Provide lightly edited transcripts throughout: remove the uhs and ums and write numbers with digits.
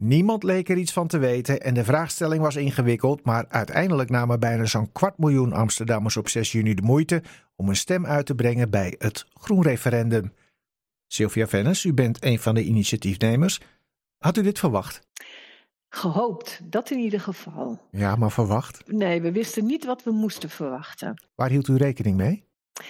Niemand leek er iets van te weten en de vraagstelling was ingewikkeld, maar uiteindelijk namen bijna zo'n 250.000 Amsterdammers op 6 juni de moeite om een stem uit te brengen bij het groenreferendum. Sylvia Vennis, u bent een van de initiatiefnemers. Had u dit verwacht? Gehoopt, dat in ieder geval. Ja, maar verwacht? Nee, we wisten niet wat we moesten verwachten. Waar hield u rekening mee?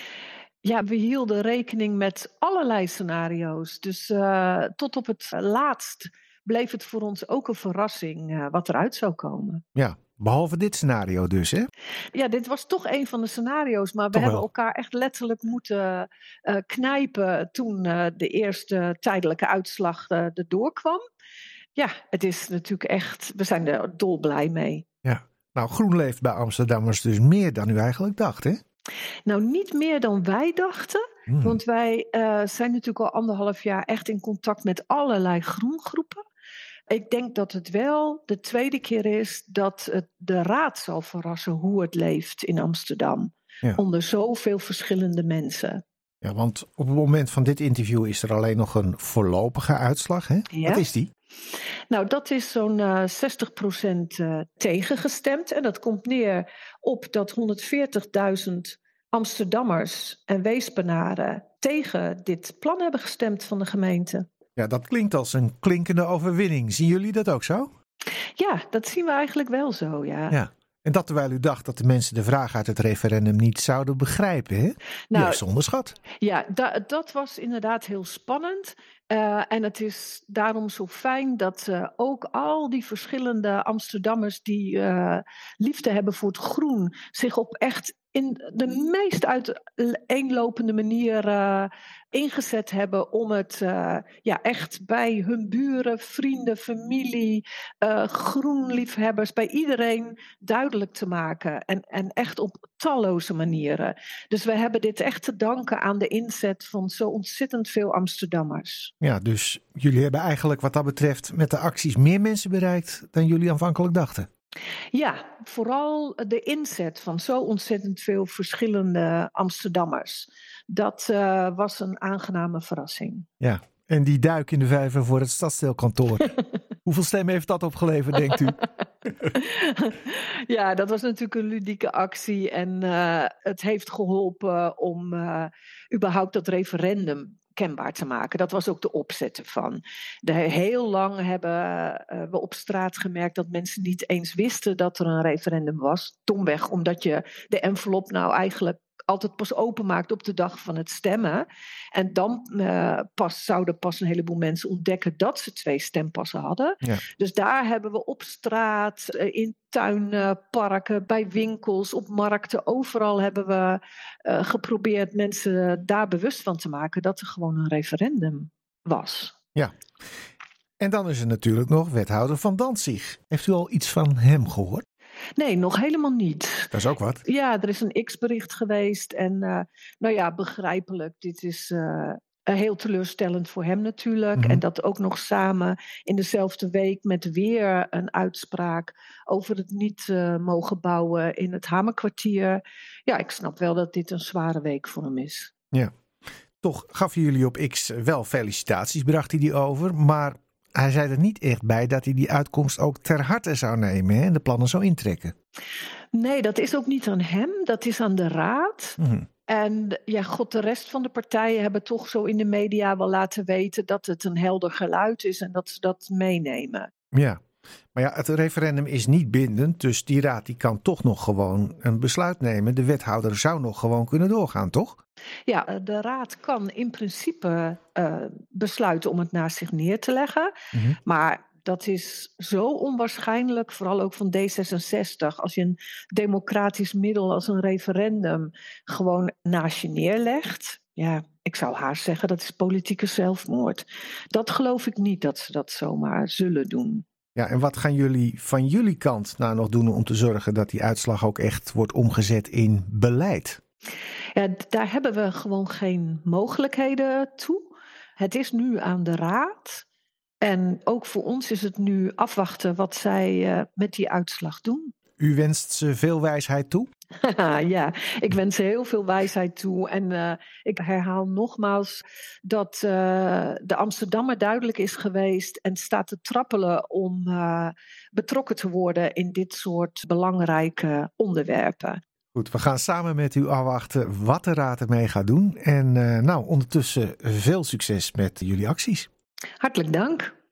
Ja, we hielden rekening met allerlei scenario's. Dus tot op het laatst bleef het voor ons ook een verrassing wat eruit zou komen. Ja, behalve dit scenario dus, hè? Ja, dit was toch een van de scenario's. Maar we Toch hebben wel. elkaar echt letterlijk moeten knijpen toen de eerste tijdelijke uitslag erdoor kwam. Ja, het is natuurlijk echt, we zijn er dolblij mee. Ja. Nou, groen leeft bij Amsterdammers dus meer dan u eigenlijk dacht, hè? Nou, niet meer dan wij dachten. Want wij zijn natuurlijk al 1,5 jaar echt in contact met allerlei groengroepen. Ik denk dat het wel de tweede keer is dat het de raad zal verrassen hoe het leeft in Amsterdam. Ja. Onder zoveel verschillende mensen. Ja, want op het moment van dit interview is er alleen nog een voorlopige uitslag, hè? Ja. Wat is die? Nou, dat is zo'n 60% tegengestemd. En dat komt neer op dat 140.000 Amsterdammers en Weespenaren tegen dit plan hebben gestemd van de gemeente. Ja, dat klinkt als een klinkende overwinning. Zien jullie dat ook zo? Ja, dat zien we eigenlijk wel zo, ja. Ja. En dat terwijl u dacht dat de mensen de vraag uit het referendum niet zouden begrijpen, hè? Nou, Juist onderschat. Ja, dat was inderdaad heel spannend. En het is daarom zo fijn dat ook al die verschillende Amsterdammers die liefde hebben voor het groen zich op echt in de meest uiteenlopende manier ingezet hebben om het echt bij hun buren, vrienden, familie, groenliefhebbers, bij iedereen duidelijk te maken. En echt op talloze manieren. Dus we hebben dit echt te danken aan de inzet van zo ontzettend veel Amsterdammers. Ja, dus jullie hebben eigenlijk wat dat betreft met de acties meer mensen bereikt dan jullie aanvankelijk dachten. Ja, vooral de inzet van zo ontzettend veel verschillende Amsterdammers. Dat was een aangename verrassing. Ja, en die duik in de vijver voor het stadsdeelkantoor. Hoeveel stemmen heeft dat opgeleverd, denkt u? Ja, dat was natuurlijk een ludieke actie. En het heeft geholpen om überhaupt dat referendum kenbaar te maken. Dat was ook de opzet ervan. Heel lang hebben we op straat gemerkt dat mensen niet eens wisten dat er een referendum was. Domweg, omdat je de envelop nou eigenlijk altijd pas openmaakt op de dag van het stemmen. En dan zouden pas een heleboel mensen ontdekken dat ze 2 stempassen hadden. Ja. Dus daar hebben we op straat, in tuinparken, bij winkels, op markten, overal hebben we geprobeerd mensen daar bewust van te maken dat er gewoon een referendum was. Ja. En dan is er natuurlijk nog wethouder Van Dantzig. Heeft u al iets van hem gehoord? Nee, nog helemaal niet. Dat is ook wat. Ja, er is een X-bericht geweest en begrijpelijk. Dit is heel teleurstellend voor hem natuurlijk. Mm-hmm. En dat ook nog samen in dezelfde week met weer een uitspraak over het niet mogen bouwen in het Hamerkwartier. Ja, ik snap wel dat dit een zware week voor hem is. Ja. Toch gaven jullie op X wel felicitaties, bracht hij die over, maar hij zei er niet echt bij dat hij die uitkomst ook ter harte zou nemen, hè, en de plannen zou intrekken. Nee, dat is ook niet aan hem, dat is aan de raad. Mm-hmm. En ja, de rest van de partijen hebben toch zo in de media wel laten weten dat het een helder geluid is en dat ze dat meenemen. Ja, maar ja, het referendum is niet bindend, dus die raad die kan toch nog gewoon een besluit nemen. De wethouder zou nog gewoon kunnen doorgaan, toch? Ja, de raad kan in principe besluiten om het naast zich neer te leggen. Mm-hmm. Maar dat is zo onwaarschijnlijk, vooral ook van D66. Als je een democratisch middel als een referendum gewoon naast je neerlegt. Ja, ik zou haast zeggen dat is politieke zelfmoord. Dat geloof ik niet dat ze dat zomaar zullen doen. Ja, en wat gaan jullie van jullie kant nou nog doen om te zorgen dat die uitslag ook echt wordt omgezet in beleid? Ja, daar hebben we gewoon geen mogelijkheden toe. Het is nu aan de raad. En ook voor ons is het nu afwachten wat zij met die uitslag doen. U wenst ze veel wijsheid toe? Ja, ik wens ze heel veel wijsheid toe. En ik herhaal nogmaals dat de Amsterdammer duidelijk is geweest en staat te trappelen om betrokken te worden in dit soort belangrijke onderwerpen. Goed, we gaan samen met u afwachten wat de Raad ermee gaat doen. En ondertussen veel succes met jullie acties. Hartelijk dank.